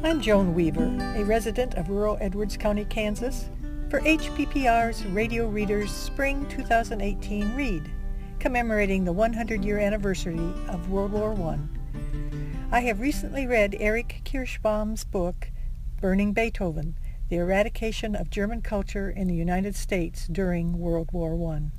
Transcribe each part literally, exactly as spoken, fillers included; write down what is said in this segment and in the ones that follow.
I'm Joan Weaver, a resident of rural Edwards County, Kansas, for H P P R's Radio Readers Spring two thousand eighteen Read, commemorating the one hundred year anniversary of World War One. I have recently read Erich Kirschbaum's book, Burning Beethoven, The Eradication of German Culture in the United States During World War One.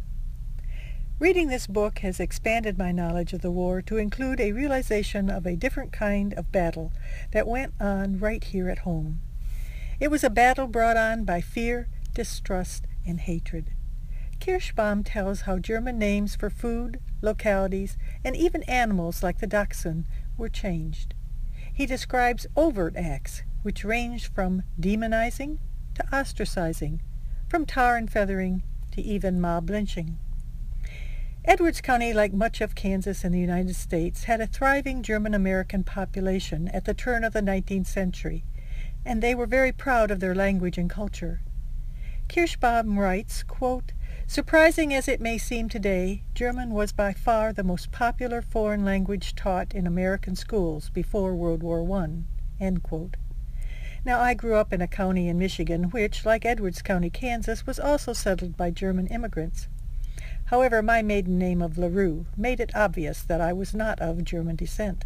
Reading this book has expanded my knowledge of the war to include a realization of a different kind of battle that went on right here at home. It was a battle brought on by fear, distrust, and hatred. Kirschbaum tells how German names for food, localities, and even animals like the dachshund were changed. He describes overt acts, which ranged from demonizing to ostracizing, from tar and feathering to even mob lynching. Edwards County, like much of Kansas and the United States, had a thriving German-American population at the turn of the nineteenth century, and they were very proud of their language and culture. Kirschbaum writes, quote, "Surprising as it may seem today, German was by far the most popular foreign language taught in American schools before World War One." End quote. Now, I grew up in a county in Michigan which, like Edwards County, Kansas, was also settled by German immigrants. However, my maiden name of LaRue made it obvious that I was not of German descent.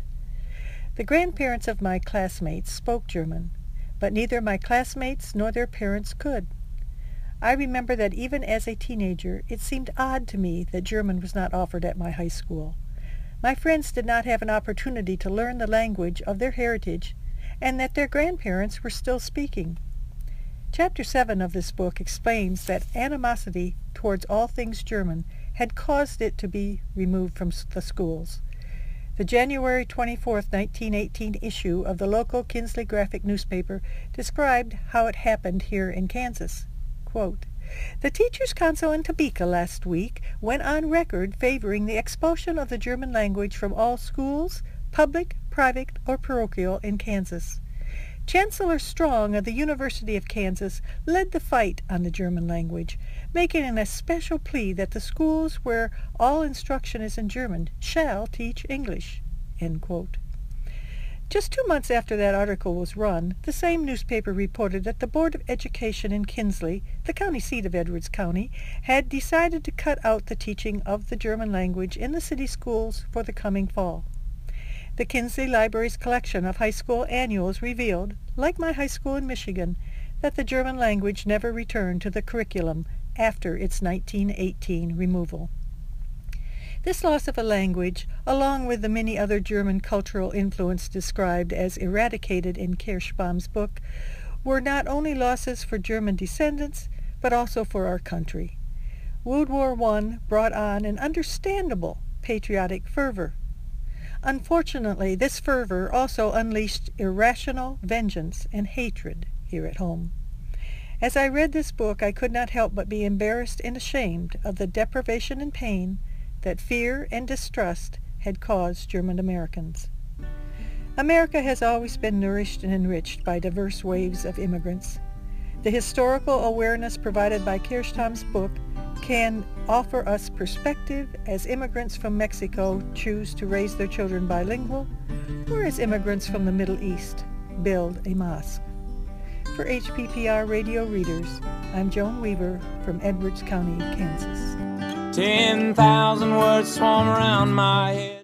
The grandparents of my classmates spoke German, but neither my classmates nor their parents could. I remember that even as a teenager, it seemed odd to me that German was not offered at my high school. My friends did not have an opportunity to learn the language of their heritage, and that their grandparents were still speaking. Chapter seven of this book explains that animosity towards all things German had caused it to be removed from the schools. The January twenty-fourth, nineteen eighteen issue of the local Kinsley Graphic newspaper described how it happened here in Kansas. Quote, "The Teachers' Council in Topeka last week went on record favoring the expulsion of the German language from all schools, public, private, or parochial, in Kansas. Chancellor Strong of the University of Kansas led the fight on the German language, making an especial plea that the schools where all instruction is in German shall teach English." End quote. Just two months after that article was run, the same newspaper reported that the Board of Education in Kinsley, the county seat of Edwards County, had decided to cut out the teaching of the German language in the city schools for the coming fall. The Kinsley Library's collection of high school annuals revealed, like my high school in Michigan, that the German language never returned to the curriculum after its nineteen eighteen removal. This loss of a language, along with the many other German cultural influence described as eradicated in Kirschbaum's book, were not only losses for German descendants, but also for our country. World War One brought on an understandable patriotic fervor. Unfortunately, this fervor also unleashed irrational vengeance and hatred here at home. As I read this book, I could not help but be embarrassed and ashamed of the deprivation and pain that fear and distrust had caused German Americans. America has always been nourished and enriched by diverse waves of immigrants. The historical awareness provided by Kirschbaum's book can offer us perspective as immigrants from Mexico choose to raise their children bilingual, or as immigrants from the Middle East build a mosque. For H P P R Radio Readers, I'm Joan Weaver from Edwards County, Kansas. Ten thousand words swarm around my head.